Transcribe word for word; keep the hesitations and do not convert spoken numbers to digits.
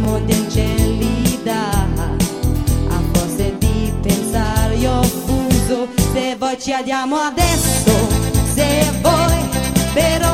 monti in celida, a forse di pensare io fuso, se voi ci andiamo adesso, se voi però